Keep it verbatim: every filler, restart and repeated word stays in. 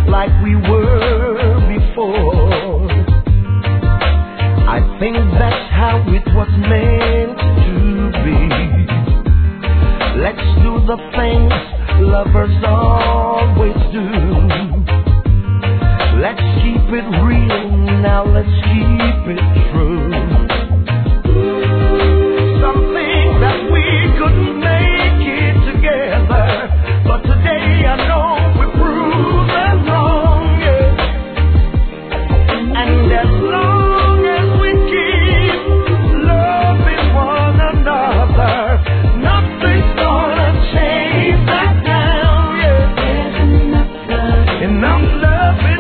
like we were before. I think that's how it was meant to be. Let's do the things lovers always do. Let's keep it real, now let's keep it true. Something that we couldn't make it together, but today I know we're proven wrong, yeah. And as long as we keep loving one another, nothing's gonna change that now, yeah. There's enough love, enough love.